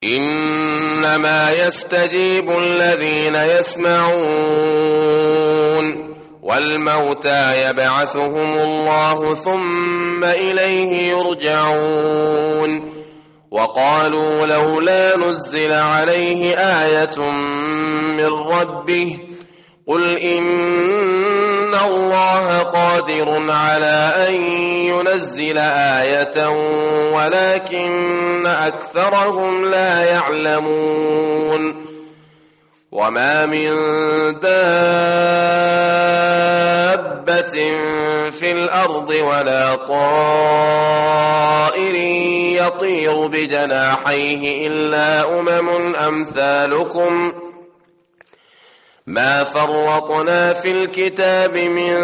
إنما يستجيب الذين يسمعون والموتى يبعثهم الله ثم إليه يرجعون وقالوا لولا نزل عليه آية من ربه قل إن الله قادر على أن ينزل آية ولكن أكثرهم لا يعلمون وما من دابة في الأرض ولا طائر يطير بجناحيه إلا أمم أمثالكم ما فرطنا في الكتاب من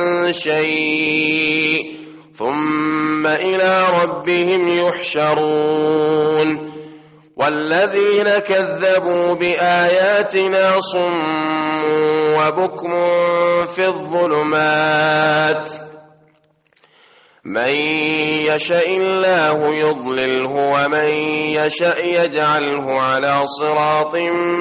شيء ثم إلى ربهم يحشرون والذين كذبوا بآياتنا صم وبكم في الظلمات من يشاء الله يضلله ومن يشاء يجعله على صراط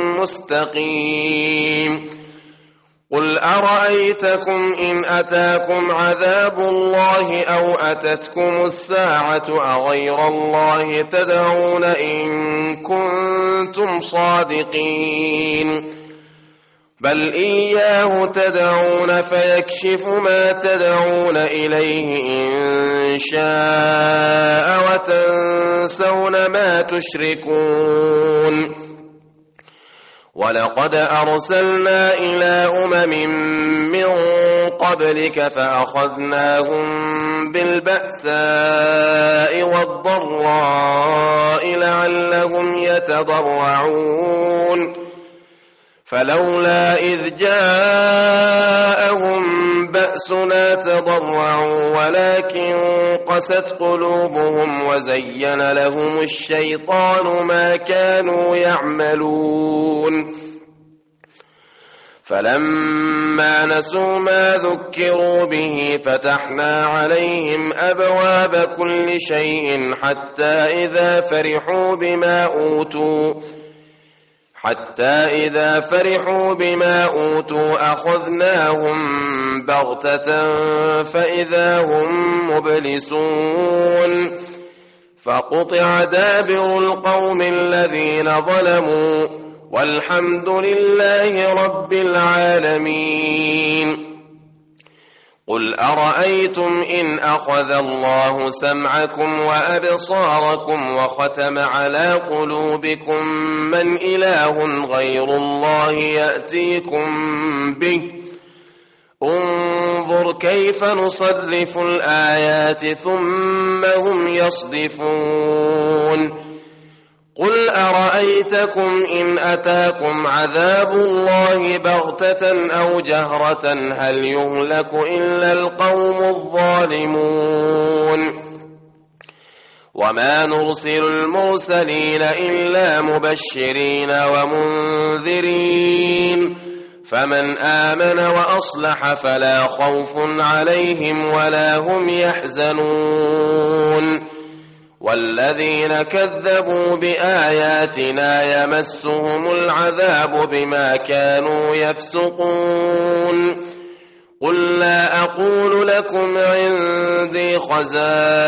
مستقيم قل أرأيتكم إن أتاكم عذاب الله أو أتتكم الساعة أغير الله تدعون إن كنتم صادقين بل إياه تدعون فيكشف ما تدعون إليه إن شاء وتنسون ما تشركون ولقد أرسلنا إلى من قبلك فأخذناهم بالبأساء والضراء لعلهم يتضرعون فلولا إذ جاءهم بأسنا تضرعوا ولكن قست قلوبهم وزين لهم الشيطان ما كانوا يعملون فلما نسوا ما ذكروا به فتحنا عليهم أبواب كل شيء حتى إذا فرحوا بما أوتوا أخذناهم بغتة فإذا هم مبلسون فقطع دابر القوم الذين ظلموا والحمد لله رب العالمين قل أرأيتم إن أخذ الله سمعكم وأبصاركم وختم على قلوبكم من إله غير الله يأتيكم به انظر كيف نصرف الآيات ثم هم يصدفون قل أرأيتكم إن أتاكم عذاب الله بغتة أو جهرة هل يهلك إلا القوم الظالمون وما نرسل المرسلين إلا مبشرين ومنذرين فمن آمن وأصلح فلا خوف عليهم ولا هم يحزنون والذين كذبوا بآياتنا يمسهم العذاب بما كانوا يفسقون قل لا أقول لكم عندي خزائن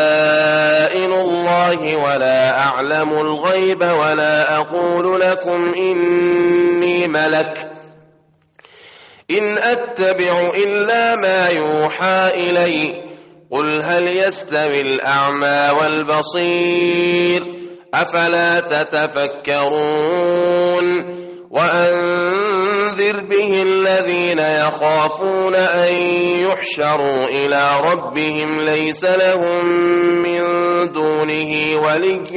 الله ولا أعلم الغيب ولا أقول لكم إني ملك إن أتبع إلا ما يوحى إلي قل هل يستوي الأعمى والبصير أفلا تتفكرون وأنذر به الذين يخافون أن يحشروا إلى ربهم ليس لهم من دونه ولي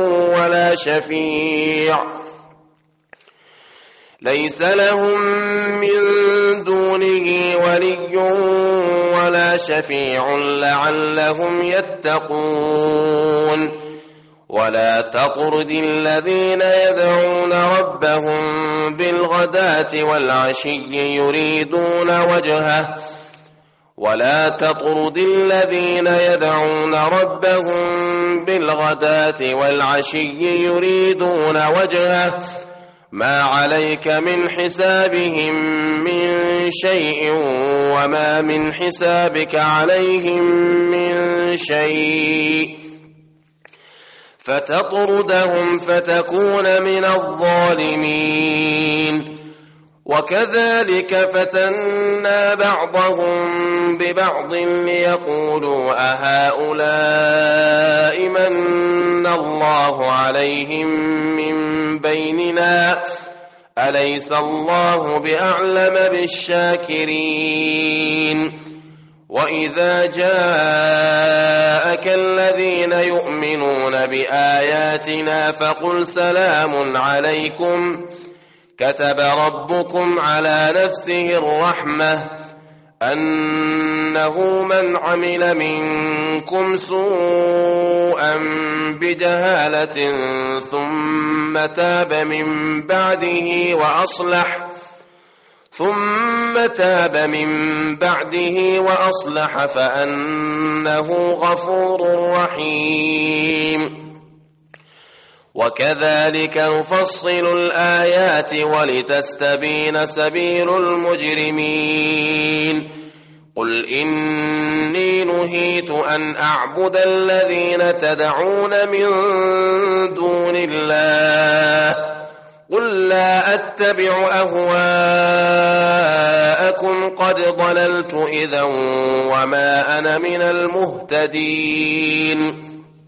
ولا شفيع لعلهم يتقون ولا تطرد الذين يدعون ربهم بالغداة والعشي يريدون وجهه ولا تطرد الذين يدعون ربهم بالغداة والعشي يريدون وجهه ما عليك من حسابهم من شيء وما من حسابك عليهم من شيء فتطردهم فتكون من الظالمين. وكذلك فتنا بعضهم ببعض ليقولوا أهؤلاء من الله عليهم من بيننا أليس الله بأعلم بالشاكرين. وإذا جاءك الذين يؤمنون بآياتنا فقل سلام عليكم كتب ربكم على نفسه الرحمة أنه من عمل منكم سوءا بجهالة ثم تاب من بعده وأصلح فأنه غفور رحيم. وكذلك نفصل الآيات ولتستبين سبيل المجرمين. قل إني نهيت أن أعبد الذين تدعون من دون الله قل لا أتبع أهواءكم قد ضللت إذا وما أنا من المهتدين.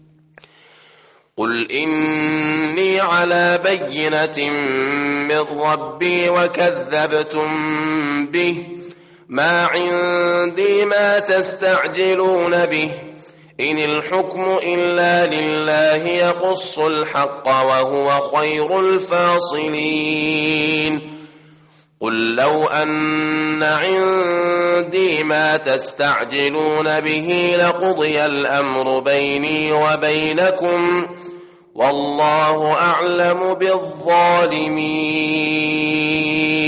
قل إني على بينة من ربي وكذبتم به ما عندي ما تستعجلون به إن الحكم إلا لله يقص الحق وهو خير الفاصلين. قل لو أن عندي ما تستعجلون به لقضي الأمر بيني وبينكم والله أعلم بالظالمين.